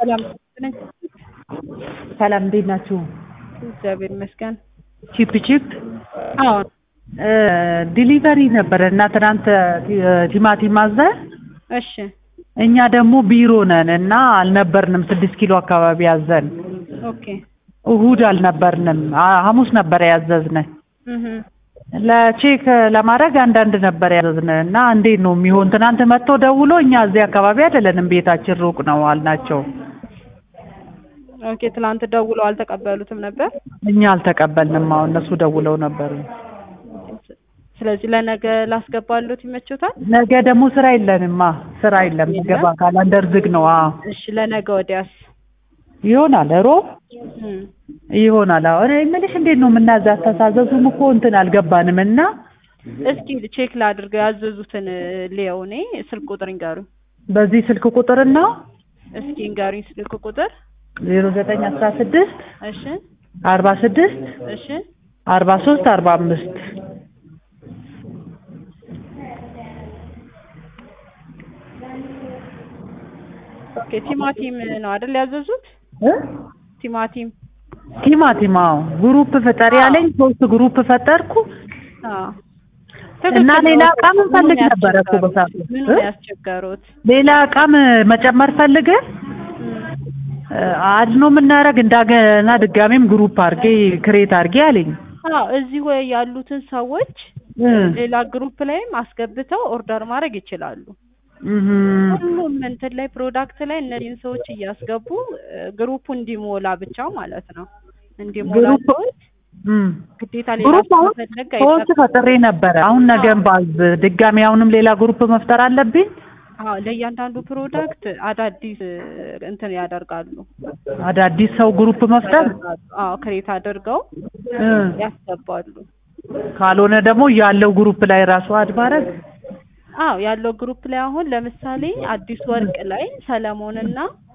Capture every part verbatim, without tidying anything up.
ሰላም ነኝ። ሰላም እንዴት ናችሁ? እግዚአብሔር ይመስገን። ቺፕ ቺፕ አዎ ዲሊቨሪ ነበረ እና ትናንት ቲማቲም አዘን። እሺ እኛ ደግሞ ቢሮ ነን እና አልነበርንም። ስድስት ኪሎ አካባቢ አዘን። ኦኬ እሁድ አልነበርንም። ሐሙስ ነበር ያዘዝነ። እህ ለቼክ ለማድረግ አንዳንድ ነበር ያዘዝነ እና እንዴት ነው የሚሆን? ትናንት መጥቶ ደውሎ እኛ እዚህ አካባቢ አይደለንም ቤታችን ሩቅ ነው አልናቸው። ኦኬ ትናንት ደውለው አልተቀበሉትም ነበር? እኛ አልተቀበልንም። አሁን እነሱ ደውለው ነበር። ስለዚህ ለነገ ላስገባሉት ይመችዎታል? ነገ ደግሞ ስራ የለንማ። ስራ የለም። ገባ ካላንደር ዝግ ነው። አዎ እሺ ለነገ ወዲያስ ይሆናል። ሮብ ይሆናል። አሁን እምልሽ እንዴት ነው የምናዛት? ተሳዘዙም እኮ እንትን አልገባንም እና እስኪ ቼክ ላድርገው ያዘዙትን ሊዮኔ ስልክ ቁጥር ይንገሩኝ። በዚህ ስልክ ቁጥር ነው? እስኪ ይንገሩኝ ስልክ ቁጥር ዜሮ ዘጠኝ አስራ ስድስት እሺ አርባ ስድስት እሺ አርባ ሶስት አርባ አምስት ኦኬ ቲማቲም ነው አይደል ያዘዙት? እ ቲማቲም ቲማቲም አዎ ግሩፕ ፈጠር ያለኝ ሶስት ግሩፕ ፈጠርኩ። አዎ እና ሌላ ዕቃም ፈልግ ነበር እኮ በሰዓቱ። ምን ነው ያስቸገሩት? ሌላ ዕቃም መጨመር ፈልገን አድኖ ምናረግ እንዳገና ድጋሜም ግሩፕ አርጌ ክሬት አርጌ አለኝ። አዎ እዚህ ወይ ያሉትን ሰዎች ሌላ ግሩፕ ላይም አስገብተው ኦርደር ማድረግ ይችላሉ። እህ ሁሉም እንትን ላይ ፕሮዳክት ላይ እነዚህን ሰዎች እያስገቡ ግሩፑ እንዲሞላ ብቻ ማለት ነው። እንዲሞላ ሰዎች ግዴታ ሌላ ግሩፕ አሁን ሶስት ፈጥሬ ነበር። አሁን ነገም ባዝ ድጋሜ አሁንም ሌላ ግሩፕ መፍጠር አለብኝ? አዎ ለእያንዳንዱ ፕሮዳክት አዳዲስ እንትን ያደርጋሉ። አዳዲስ ሰው ግሩፕ መፍጠር? አዎ ክሬት አድርገው ያስገባሉ። ካልሆነ ደግሞ ያለው ግሩፕ ላይ ራሱ አድ ማድረግ? አዎ ያለው ግሩፕ ላይ አሁን ለምሳሌ አዲስ ወርቅ ላይ ሰለሞንና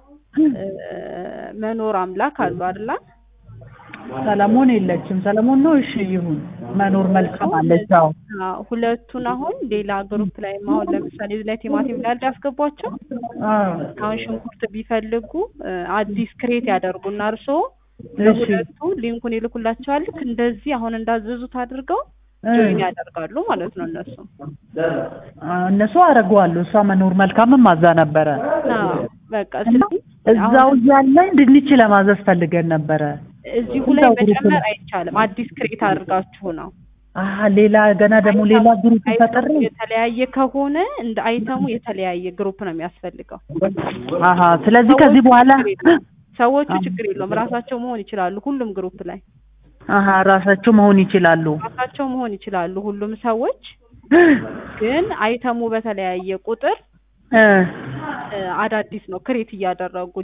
መኖር አምላክ አሉ አይደል? ሰለሞን የለችም። ሰለሞን ነው። እሺ ይሁን። መኖር መልካም አለች። አዎ አዎ ሁለቱን አሁን ሌላ ግሩፕ ላይ አሁን ለምሳሌ እዚህ ላይ ቲማቲም ላይ ያስገቧቸው። አዎ አሁን ሽንኩርት ቢፈልጉ አዲስ ክሬት ያደርጉና እርሶ ለሁለቱ ሊንኩን ይልኩላቸዋል። ልክ እንደዚህ አሁን እንዳዘዙት አድርገው ጆይን ያደርጋሉ ማለት ነው። እነሱ እነሱ አደርገዋለሁ። እሷ መኖር መልካምም ማዛ ነበረ። አዎ በቃ ስለዚህ እዛው ያለን ድንች ለማዘዝ ፈልገን ነበረ። እዚህ ላይ መጨመር አይቻልም። አዲስ ክሬት አድርጋችሁ ነው። አሃ ሌላ ገና ደግሞ ሌላ ግሩፕ ፈጥሬ የተለያየ ከሆነ እንደ አይተሙ የተለያየ ግሩፕ ነው የሚያስፈልገው። አሃ ስለዚህ ከዚህ በኋላ ሰዎቹ ችግር የለውም ራሳቸው መሆን ይችላሉ። ሁሉም ግሩፕ ላይ አሃ ራሳቸው መሆን ይችላሉ። ራሳቸው መሆን ይችላሉ ሁሉም ሰዎች። ግን አይተሙ በተለያየ ቁጥር አዳዲስ ነው ክሬት እያደረጉ